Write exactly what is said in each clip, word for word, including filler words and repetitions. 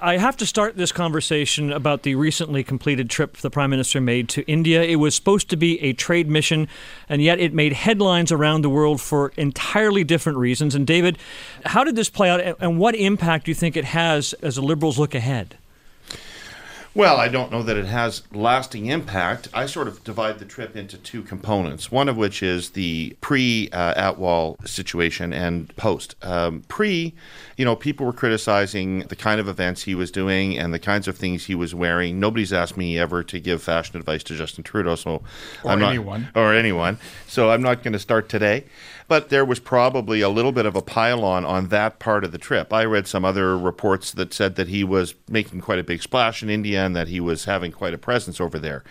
I have to start this conversation about the recently completed trip the Prime Minister made to India. It was supposed to be a trade mission, and yet it made headlines around the world for entirely different reasons. And David, how did this play out, and what impact do you think it has as the Liberals look ahead? Well, I don't know that it has lasting impact. I sort of divide the trip into two components, one of which is the pre-Atwal uh, situation and post. Um, pre, you know, people were criticizing the kind of events he was doing and the kinds of things he was wearing. Nobody's asked me ever to give fashion advice to Justin Trudeau, so or I'm not, anyone. Or anyone. So I'm not going to start today. But there was probably a little bit of a pile-on on that part of the trip. I read some other reports that said that he was making quite a big splash in India and that he was having quite a presence over there.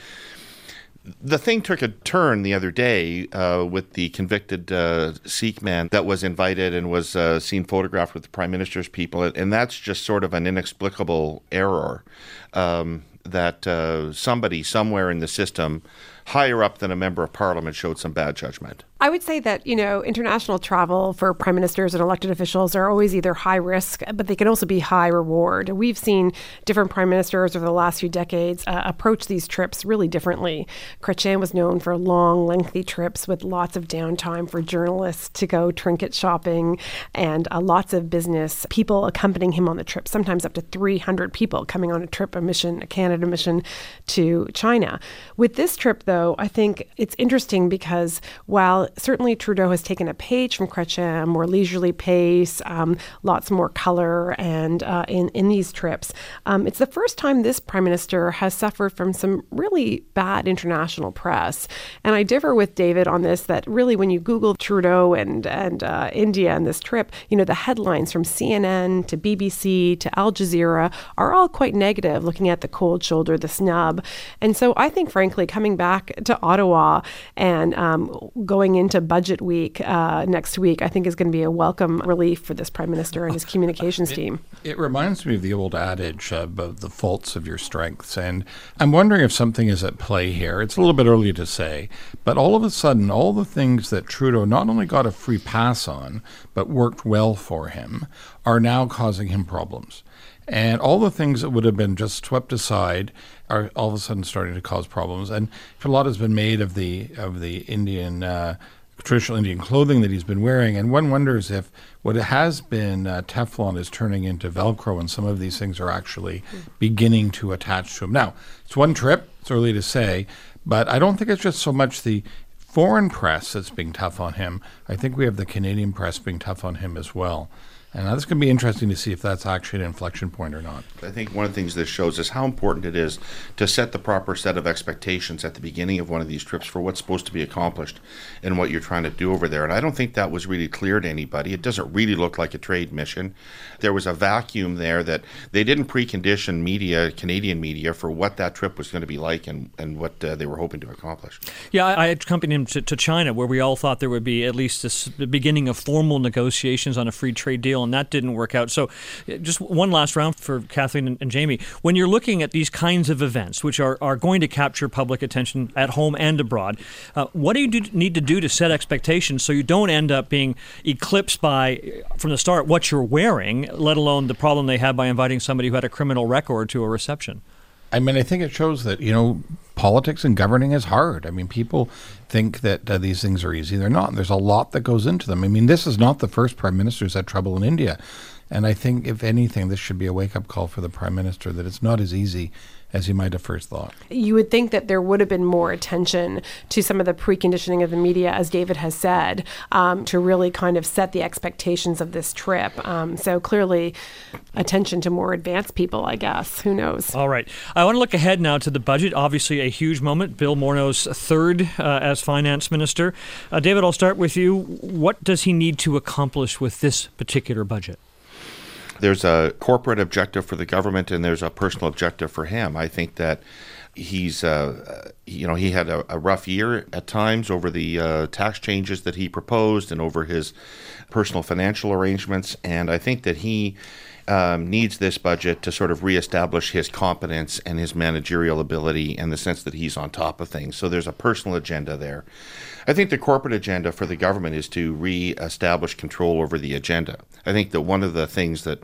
The thing took a turn the other day uh, with the convicted uh, Sikh man that was invited and was uh, seen photographed with the Prime Minister's people, and that's just sort of an inexplicable error um, that uh, somebody somewhere in the system higher up than a member of Parliament showed some bad judgment. I would say that, you know, international travel for prime ministers and elected officials are always either high risk, but they can also be high reward. We've seen different prime ministers over the last few decades uh, approach these trips really differently. Chrétien was known for long, lengthy trips with lots of downtime for journalists to go trinket shopping and uh, lots of business people accompanying him on the trip, sometimes up to three hundred people coming on a trip, a mission, a Canada mission to China. With this trip, though, I think it's interesting because while certainly Trudeau has taken a page from Chrétien, a more leisurely pace, um, lots more color and uh, in, in these trips. Um, it's the first time this prime minister has suffered from some really bad international press. And I differ with David on this, that really when you Google Trudeau and, and uh, India and this trip, you know, the headlines from C N N to B B C to Al Jazeera are all quite negative, looking at the cold shoulder, the snub. And so I think, frankly, coming back to Ottawa and um, going into budget week uh, next week, I think is going to be a welcome relief for this prime minister and his communications it, team. It reminds me of the old adage about the faults of your strengths. And I'm wondering if something is at play here. It's a little bit early to say, but all of a sudden, all the things that Trudeau not only got a free pass on, but worked well for him, are now causing him problems. And all the things that would have been just swept aside are all of a sudden starting to cause problems. And a lot has been made of the of the Indian, uh, traditional Indian clothing that he's been wearing. And one wonders if what has been uh, Teflon is turning into Velcro, and some of these things are actually beginning to attach to him. Now, it's one trip. It's early to say. But I don't think it's just so much the foreign press that's being tough on him. I think we have the Canadian press being tough on him as well. And now this is going to be interesting to see if that's actually an inflection point or not. I think one of the things this shows is how important it is to set the proper set of expectations at the beginning of one of these trips for what's supposed to be accomplished and what you're trying to do over there. And I don't think that was really clear to anybody. It doesn't really look like a trade mission. There was a vacuum there that they didn't precondition media, Canadian media, for what that trip was going to be like and, and what uh, they were hoping to accomplish. Yeah, I, I accompanied him to, to China, where we all thought there would be at least this, the beginning of formal negotiations on a free trade deal, and that didn't work out. So just one last round for Kathleen and, and Jamie. When you're looking at these kinds of events, which are, are going to capture public attention at home and abroad, uh, what do you do, need to do to set expectations so you don't end up being eclipsed by, from the start, what you're wearing, let alone the problem they had by inviting somebody who had a criminal record to a reception? I mean, I think it shows that, you know, politics and governing is hard. I mean, people think that uh, these things are easy. They're not. There's a lot that goes into them. I mean, this is not the first prime minister who's had trouble in India. And I think, if anything, this should be a wake-up call for the prime minister that it's not as easy as you might have first thought. You would think that there would have been more attention to some of the preconditioning of the media, as David has said, um, to really kind of set the expectations of this trip. Um, so clearly, attention to more advanced people, I guess. Who knows? All right. I want to look ahead now to the budget. Obviously, a huge moment. Bill Morneau's third uh, as finance minister. Uh, David, I'll start with you. What does he need to accomplish with this particular budget? There's a corporate objective for the government and there's a personal objective for him. I think that he's, uh, you know, he had a, a rough year at times over the uh, tax changes that he proposed and over his personal financial arrangements. And I think that he um, needs this budget to sort of reestablish his competence and his managerial ability and the sense that he's on top of things. So there's a personal agenda there. I think the corporate agenda for the government is to re-establish control over the agenda. I think that one of the things that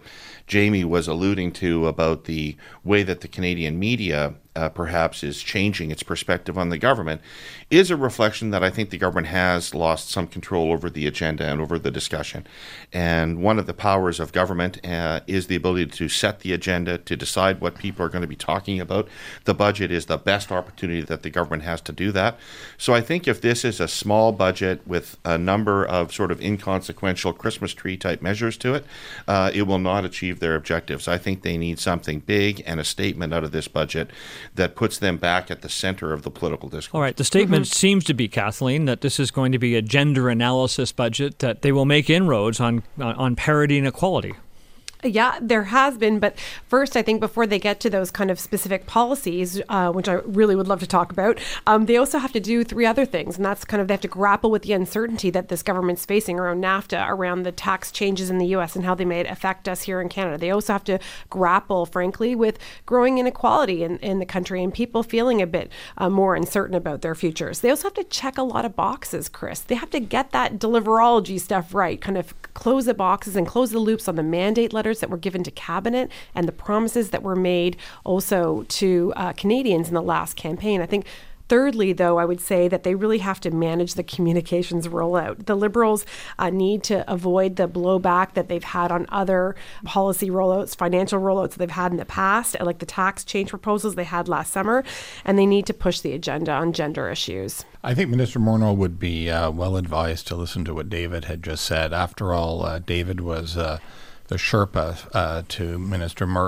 Jamie was alluding to about the way that the Canadian media uh, perhaps is changing its perspective on the government is a reflection that I think the government has lost some control over the agenda and over the discussion. And one of the powers of government uh, is the ability to set the agenda, to decide what people are going to be talking about. The budget is the best opportunity that the government has to do that. So I think if this is a small budget with a number of sort of inconsequential Christmas tree type measures to it, uh, it will not achieve their objectives. I think they need something big and a statement out of this budget that puts them back at the center of the political discourse. All right. The statement mm-hmm. seems to be, Kathleen, that this is going to be a gender analysis budget, that they will make inroads on on parity and equality. Yeah, there has been. But first, I think before they get to those kind of specific policies, uh, which I really would love to talk about, um, they also have to do three other things. And that's kind of, they have to grapple with the uncertainty that this government's facing around NAFTA, around the tax changes in the U S and how they may affect us here in Canada. They also have to grapple, frankly, with growing inequality in, in the country and people feeling a bit uh, more uncertain about their futures. They also have to check a lot of boxes, Chris. They have to get that deliverology stuff right, kind of close the boxes and close the loops on the mandate letters that were given to cabinet and the promises that were made also to uh, Canadians in the last campaign. I think thirdly, though, I would say that they really have to manage the communications rollout. The Liberals uh, need to avoid the blowback that they've had on other policy rollouts, financial rollouts that they've had in the past, like the tax change proposals they had last summer, and they need to push the agenda on gender issues. I think Minister Morneau would be uh, well advised to listen to what David had just said. After all, uh, David was uh, the Sherpa uh, to Minister Martin.